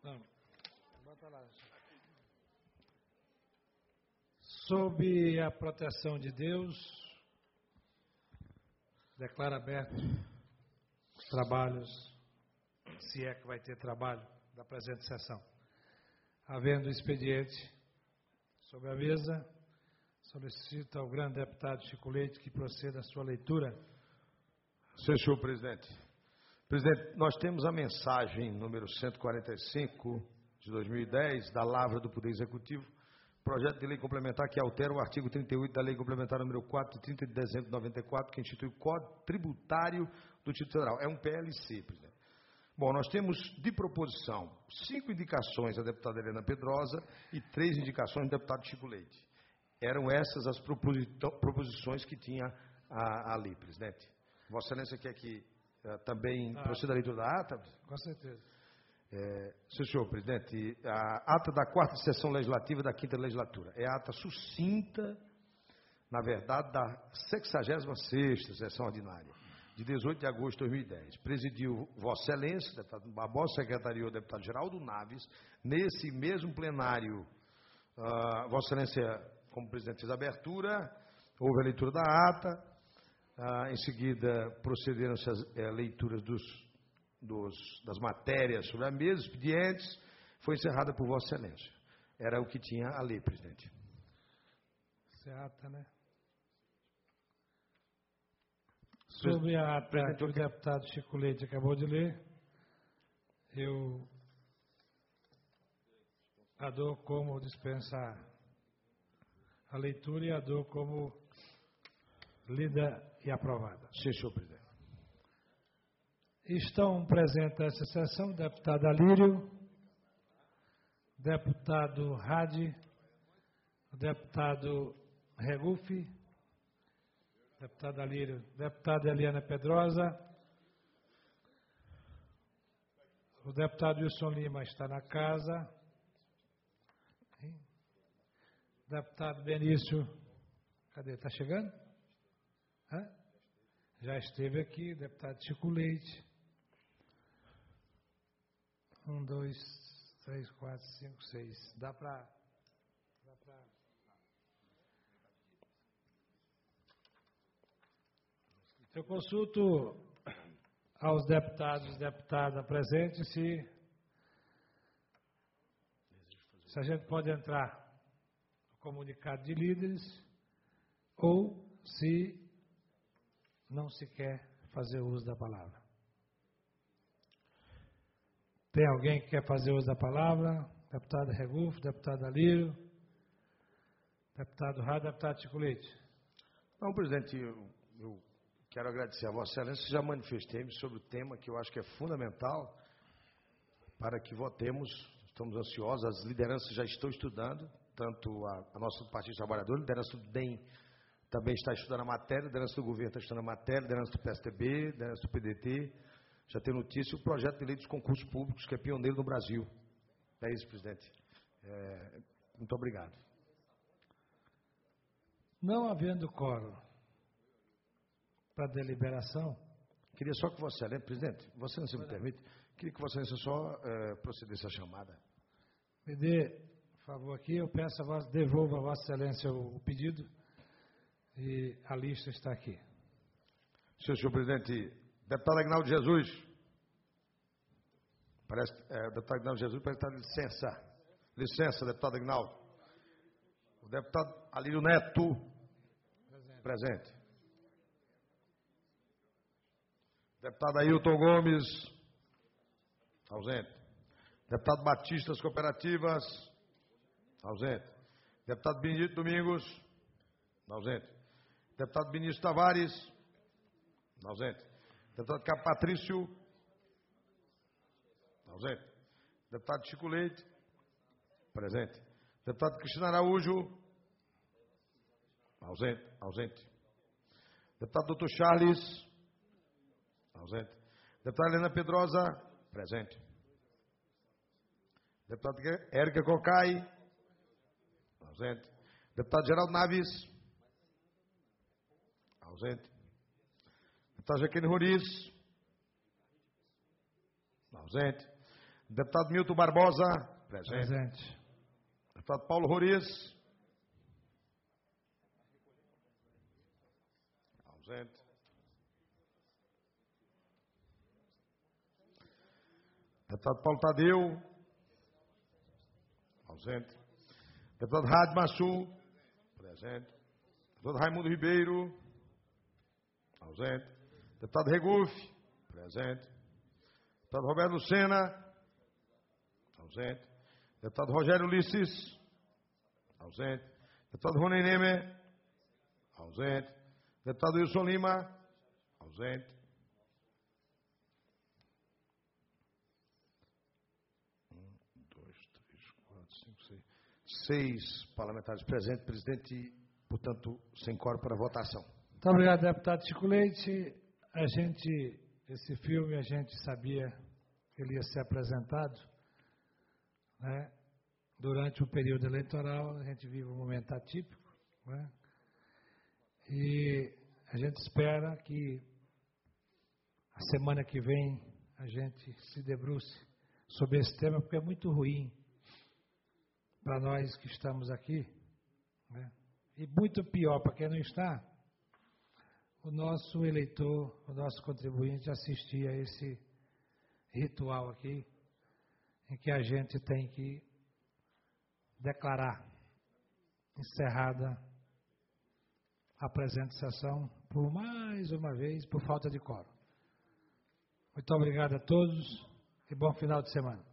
Não, bota lá. Sob a proteção de Deus, declaro aberto os trabalhos, se é que vai ter trabalho, da presente sessão. Havendo expediente sobre a mesa, solicito ao grande deputado Chico Leite que proceda a sua leitura. Senhor presidente. Presidente, nós temos a mensagem número 145 de 2010 da Lavra do Poder Executivo, projeto de lei complementar que altera o artigo 38 da Lei Complementar número 4, de 30 de dezembro de 94, que institui o Código Tributário do Distrito Federal. É um PLC, presidente. Bom, nós temos de proposição 5 indicações à deputada Helena Pedrosa e 3 indicações ao deputado Chico Leite. Eram essas as proposições que tinha a lei, presidente. Vossa Excelência quer que também proceda a leitura da ata? Com certeza. Senhor presidente, a ata da 4ª sessão legislativa da 5ª legislatura. É a ata sucinta, na verdade, da 66ª sessão ordinária, de 18 de agosto de 2010. Presidiu Vossa Excelência, deputado Barbosa, secretariou o deputado Geraldo Naves. Nesse mesmo plenário, Vossa Excelência, como presidente, fez a abertura, houve a leitura da ata. Em seguida, procederam-se as leituras das matérias sobre a mesa, expedientes, foi encerrada por Vossa Excelência. Era o que tinha a lei, presidente. Essa é a ata, né? Sobre a ata que o deputado Chico Leite acabou de ler, eu a dou como dispensar a leitura e a dou como lida e aprovada. Sim, senhor presidente. Estão presentes nessa sessão o deputado Alírio, deputado Hadi, o deputado Regufe, deputado Alírio, deputada Eliana Pedrosa, o deputado Wilson Lima está na casa, deputado Benício, cadê? Está chegando? Já esteve aqui, deputado Chico Leite. 1, 2, 3, 4, 5, 6. Dá para... Eu consulto aos deputados e deputadas presentes se a gente pode entrar no comunicado de líderes ou se não se quer fazer uso da palavra. Tem alguém que quer fazer uso da palavra? Deputado Regufo, deputado Alírio, deputado Rado, deputado Chico Leite. Não, presidente, eu quero agradecer a Vossa Excelência. Já manifestei-me sobre o tema que eu acho que é fundamental para que votemos. Estamos ansiosos, as lideranças já estão estudando, tanto a nossa Partido Trabalhador, a liderança do DEM também está estudando a matéria, a liderança do governo está estudando a matéria, a liderança do PSDB, a liderança do PDT, já tem notícia, o projeto de lei dos concursos públicos, que é pioneiro no Brasil. É isso, presidente. Muito obrigado. Não havendo quórum para deliberação... Queria só que Vossa Excelência, presidente, Vossa Excelência me permite, queria que Vossa Excelência só procedesse a chamada. Me dê, por favor, aqui, eu peço a Vossa, devolva a Vossa Excelência o pedido. E a lista está aqui. Senhor presidente, deputado Aguinaldo Jesus. Deputado Aguinaldo Jesus parece estar de licença. Licença, deputado Aguinaldo. O deputado Alírio Neto. Presente. Deputado Ailton Gomes. Ausente. Deputado Batistas Cooperativas. Ausente. Deputado Benedito Domingos. Ausente. Deputado Vinícius Tavares, ausente. Deputado Cabo Patrício, ausente. Deputado Chico Leite, presente. Deputado Cristina Araújo, ausente. Deputado Doutor Charles, ausente. Deputada Helena Pedrosa, presente. Deputada Érica Cocai, ausente. Deputado Geraldo Naves, ausente. Deputada Jaqueline Roriz, ausente. Deputado Milton Barbosa. Presente. Presente. Deputado Paulo Roriz. Ausente. Deputado Paulo Tadeu. Ausente. Deputado Rádio Massu. Presente. Deputado Raimundo Ribeiro. Ausente. Deputado Regufe. Presente. Deputado Roberto Lucena. Ausente. Deputado Rogério Ulisses. Ausente. Deputado Rony Nemer. Ausente. Deputado Wilson Lima. Ausente. Seis parlamentares presentes, presidente, portanto, sem quórum para votação. Muito obrigado, deputado Chico Leite. Esse filme, a gente sabia que ele ia ser apresentado, né? Durante o período eleitoral. A gente vive um momento atípico, né? E a gente espera que a semana que vem a gente se debruce sobre esse tema, porque é muito ruim para nós que estamos aqui, né? E muito pior para quem não está, o nosso eleitor, o nosso contribuinte assistir a esse ritual aqui, em que a gente tem que declarar encerrada a presente sessão, por mais uma vez, por falta de quórum. Muito obrigado a todos e bom final de semana.